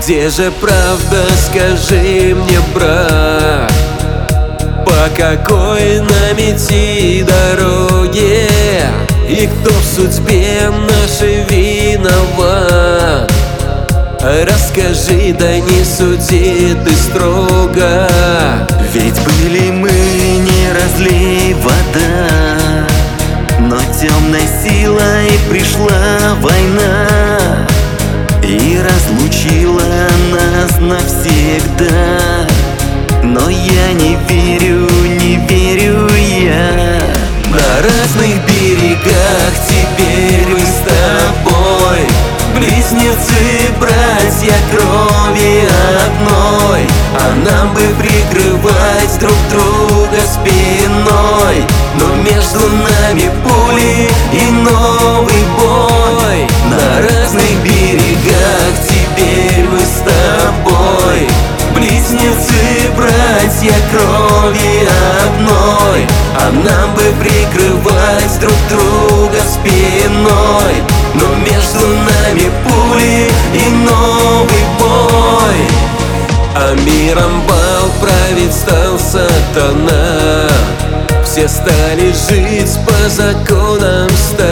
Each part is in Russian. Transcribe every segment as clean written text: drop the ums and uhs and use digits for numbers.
Где же правда, скажи мне, брат? По какой нам идти дороге? И кто в судьбе нашей виноват? Расскажи, да не суди ты строго. Ведь были мы не разлей вода, но темной силой пришла война и разлучила нас навсегда. Но я не верю, не верю я. На разных берегах теперь мы с тобой, близнецы, братья крови одной. А нам бы прикрывать друг друга спиной, но между нами пули и новый бой. На разных берегах теперь мы с тобой, близнецы, братья крови одной. А нам бы прикрывать друг друга спиной, но между нами пули и новый бой. А миром бал править стал сатана. Все стали жить по законам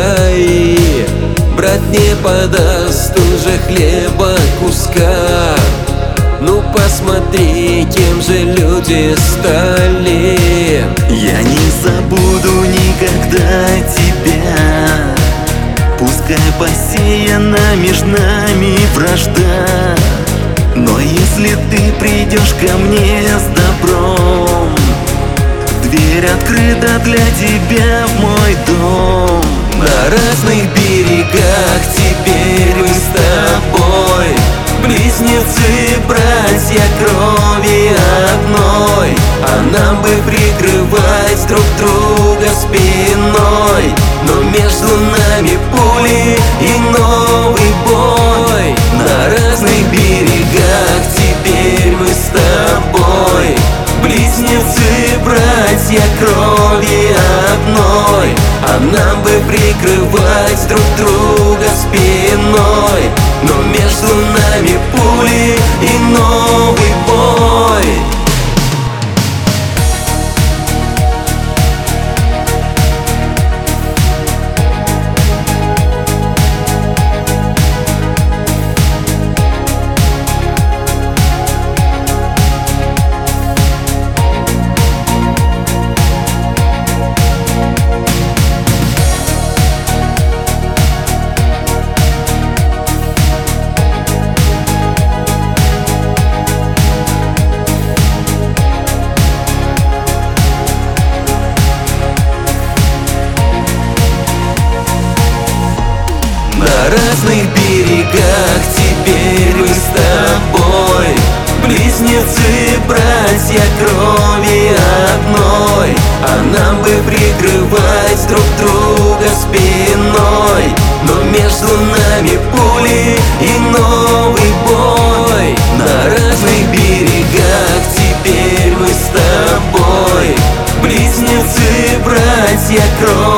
стаи. Брат не подаст уже хлеба куска. Ну посмотри, кем же люди стали. Я не забуду никогда тебя. Пускай посеяна между нами вражда, но если ты придешь ко мне с добром, дверь открыта для тебя в мой дом. На разных берегах теперь мы с тобой, близнецы, братья крови одной. А нам бы прикрывать друг друга спиной, но между нами пули и новый бой. На разных берегах теперь мы с тобой, близнецы, братья крови одной. А нам бы прикрывать друг друга спиной, но между нами пули и новый бой. На разных берегах теперь мы с тобой, близнецы, братья крови одной. А нам бы прикрывать друг друга спиной, но между нами пули и новый бой. На разных берегах теперь мы с тобой, близнецы, братья крови